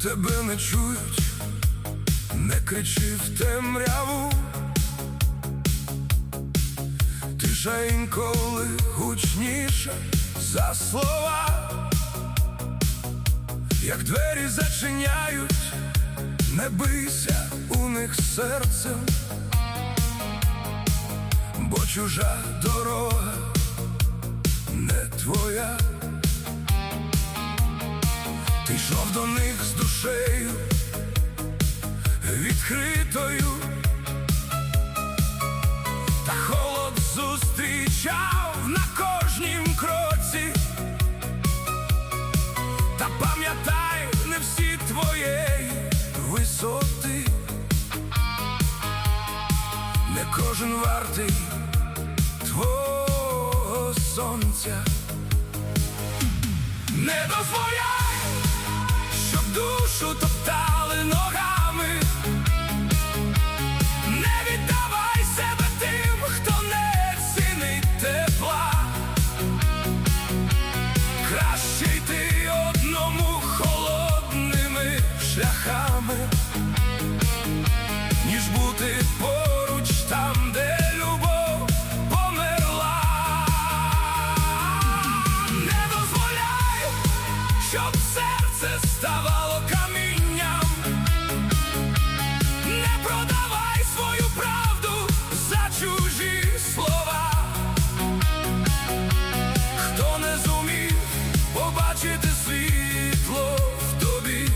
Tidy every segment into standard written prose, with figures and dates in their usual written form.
тебе не чують, не кричи в темряву. Тиша інколи гучніша за слова. Як двері зачиняють, не бийся у них серцем, бо чужа дорога не твоя. Ти йшов до них з душею відкритою, та холод зустрічав на кожнім кроці. Та пам'ятай, не всі твоєї висоти, не кожен вартий твого сонця. Не дозволяй, щоб душу топтали ногами. Не віддавай себе тим, хто не цінить тепла. Краще йти одному холодними шляхами, ніж бути поруч там, де любов померла. Не дозволяй, щоб серце ставало камінням. Не продавай свою правду за чужі слова. Хто не зумів побачити світло в тобі,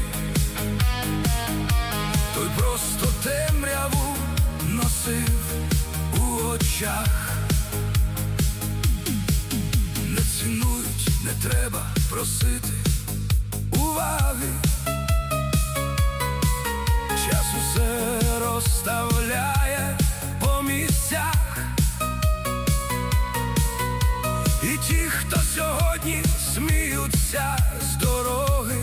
той просто темряву носив у очах. Не цінують, не треба просити уваги. Час усе розставляє по місцях. І ті, хто сьогодні сміються з дороги,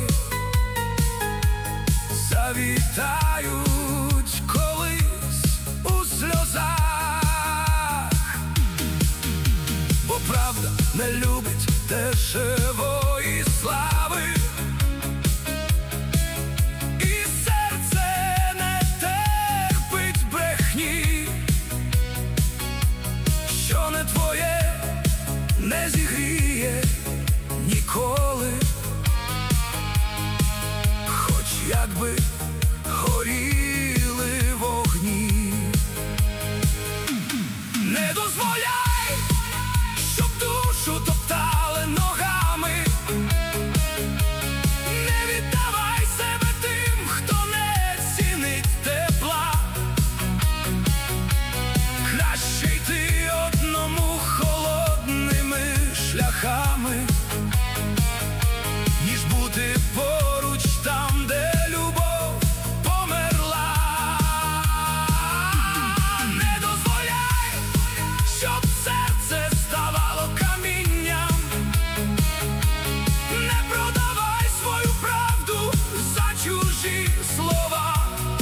завітають колись у сльозах. Бо правда не любить дешевої слави, і серце не терпить брехні. Що не твоє, не зігріє ніколи, хоч якби горіли вогні. Не дозволяй, щоб душу топтали ногами. Не віддавай себе тим, хто не цінить тепла. Краще йти одному холодними шляхами, ніж бути поруч там, де любов померла. Не дозволяй, щоб серце ставало камінням. Не продавай свою правду за чужі слова.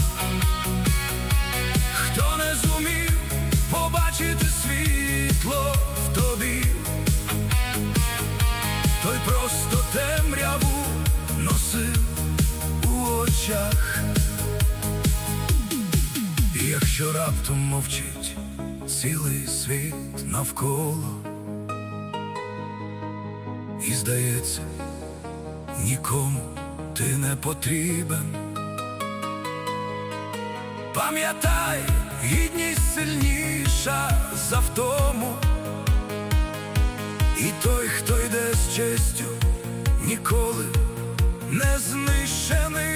Хто не зумів побачити світло в тобі, той просто темряву носив у очах. І якщо раптом мовчить цілий світ навколо, і здається, нікому ти не потрібен, пам'ятай, гідність сильніша за втому. І той, хто йде з честю, ніколи не знищений.